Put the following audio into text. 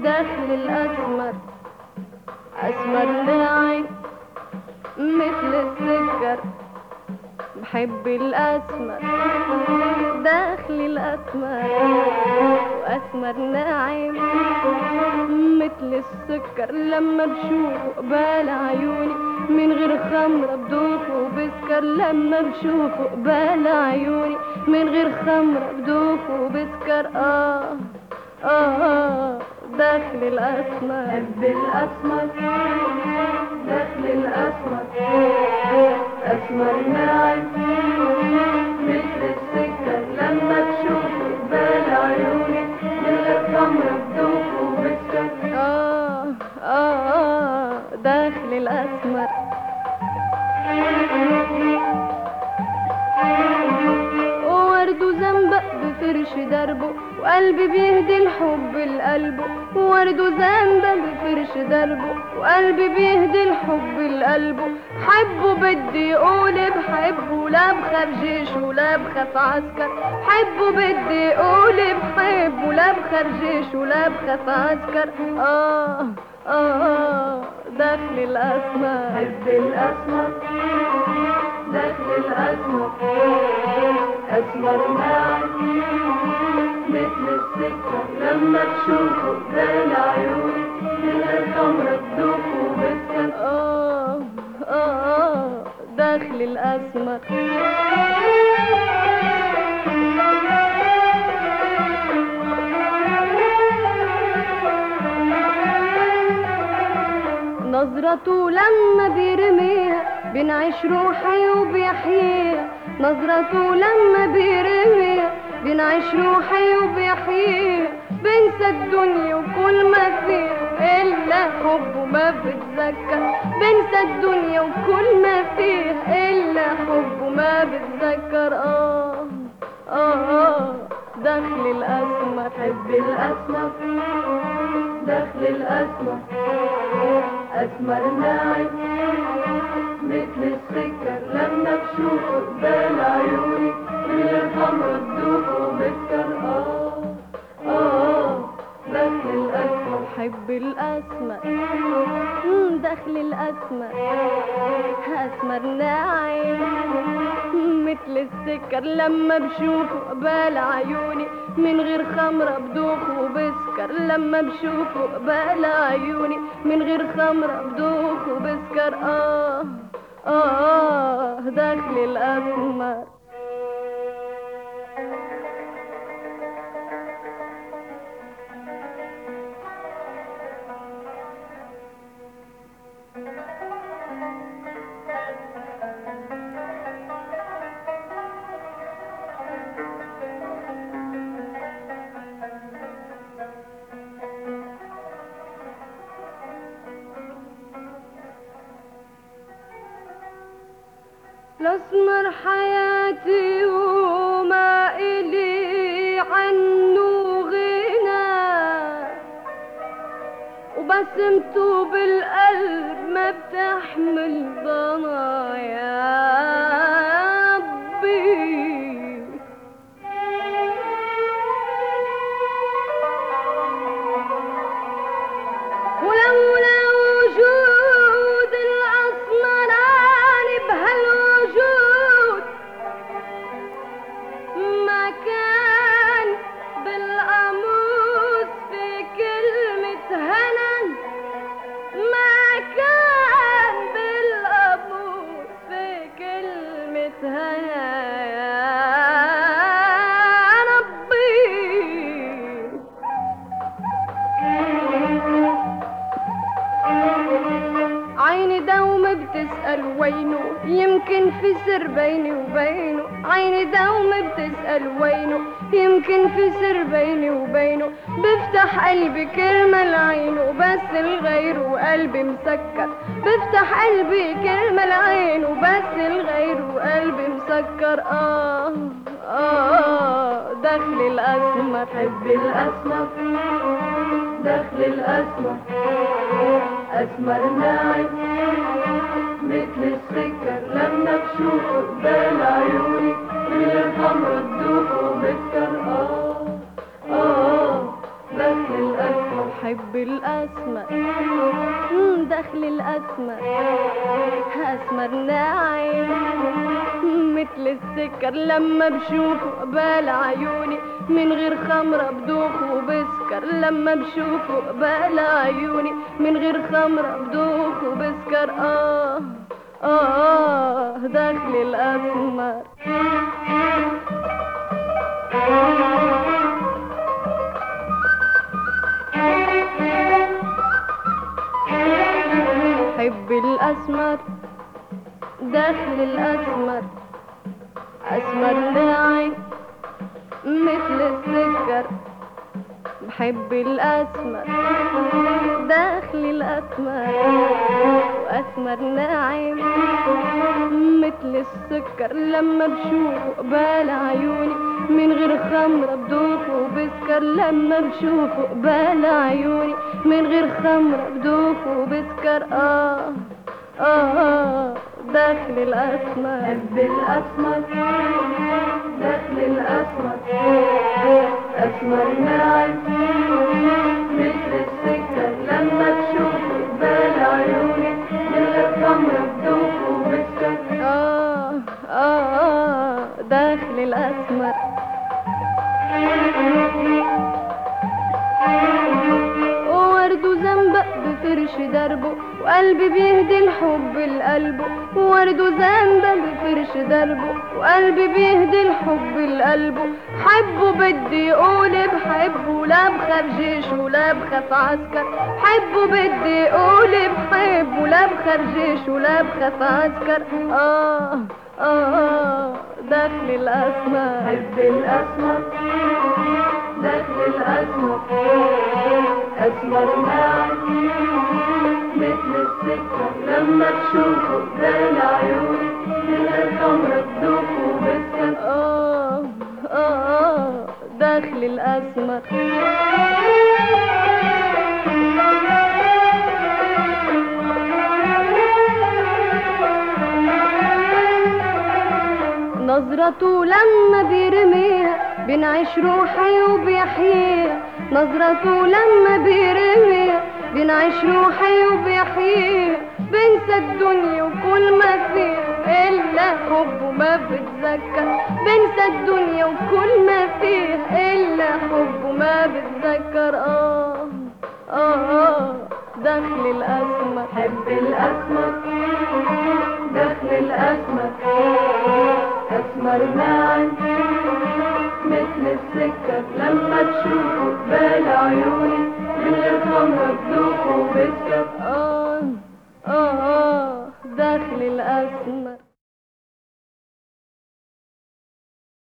داخل الأسمر أسمر ناعم مثل السكر. بحب الأسمر داخل الأسمر وأسمر ناعم مثل السكر. لما بشوفه قبال عيوني من غير خمرة بدوخه وبسكر. لما بشوفه قبال عيوني من غير خمرة بدوخه وبسكر. داخل الأسمر. بحب الأسمر داخل الأسمر أسمر ناعم مثل السكر. لما تشوفه قبال عيوني من غير خمرة بدوخه وبسكر. داخل الأسمر. وورده زنبق بفرش دربه وقلبي بيهدي الحب لقلبه. وورده زنبق بفرش دربه وقلبي بيهدي الحب لقلبه. حبه بدي يقول بحبه لا بخاف جيش ولا بخاف عسكر. حبه بدي يقول بحبه لا بخاف جيش ولا بخاف عسكر. داخل الأسمر. بحب الأسمر داخل الأسمر أسمر ناعم مثل السكر. لما تشوفه قبال عيوني من غير خمرة بدوخه وبسكر. داخل الأسمر. نظرته لما بيرميها بنعيش روحي وبيحييها. نظرته لما بيرميها بنعيش روحي وبيحييها. بنسى الدنيا وكل ما فيها إلا حبه ما بتذكر. بنسى الدنيا وكل ما فيها إلا حبه ما بتذكر. داخل الأسمر. بحب الأسمر داخل الأسمر أسمر ناعم مثل السكر. لما بشوفه قبال عيوني من غير خمرة بدوخه وبسكر. داخل الأسمر. بحب الأسمر داخل الأسمر أسمر ناعم مثل السكر. لما بشوفه قبال عيوني من غير خمرة بدوخه وبسكر. لما بشوفه قبال عيوني من غير خمرة بدوخه وبسكر. داخل الأسمر. الأسمر حياتي وما إلي عنه غنى. وبسمته بالقلب ما بتحمل ضنايا ربي. ولولا وجود الأسمران بهالوجود ما كان بالقاموس في كلمة هنا. ما كان بالقاموس في كلمة هنا يا ربي. عيني دوم بتسأل وينه يمكن في سر بيني وبينه. عيني دوم بتسأل وينه يمكن في سر بيني وبينه. بفتح قلبي كرمال عينه بس الغير وقلبي مسكر. بفتح قلبي كرمال عينه بس الغير وقلبي مسكر. داخل الأسمر. بحب الأسمر داخل الأسمر أسمر ناعم مثل السكر. لما بشوفه قبال عيوني من غير خمرة بدوخه وبسكر. داخل الأسمر. بحب الأسمر دخل الأسمر أسمر ناعم مثل السكر لما بشوفه قبال عيوني من غير خمرة بدوخ وبسكر لما بشوفه قبال عيوني من غير خمرة بدوخ وبسكر دخل الأسمر حب الأسمر داخل الأسمر أسمر ناعم مثل السكر بحب الأسمر داخل الأسمر وأسمر ناعم مثل السكر لما بشوفه قبال عيوني من غير خمرة بدوخ وبسكر لما بشوفه قبال عيوني من غير خمرة بدوخ وبسكر داخل الأسمر حب الأسمر دخل الأسمر أسمر ناعم مثل السكر لما تشوفه قبال عيوني من غير خمرة بدوخ وبسكر داخل الأسمر ورد وزنبق بفرش دربه وقلبي بيهدي الحب لقلبه ورد وزنبق بفرش دربه وقلبي بيهدي الحب لقلبه حبه بدي يقول بحبه لا بخاف جيش ولا بخاف عسكر حبه بدي يقول بحبه لا بخاف جيش ولا بخاف عسكر دخل الأسمر حب الأسمر دخل الأسمر أسمر ناعم مثل السكر لما تشوفه قبال عيوني من غير خمرة بدوخ وبسكر دخل الأسمر نظرته لما بيرميها بنعيش روحي وبيحييها نظرته لما بيرميها بنعيش روحي وبيحييها بنسى الدنيا وكل ما فيها إلا حبه ما بتذكر بنسى الدنيا وكل ما فيها إلا حبه ما بتذكر دخل الأسمر حب الأسمر دخل الأسمر أسمر ناعم مثل السكر لما تشوفه قبال عيوني من غير خمرة بدوخ وبسكر دخل الأسمر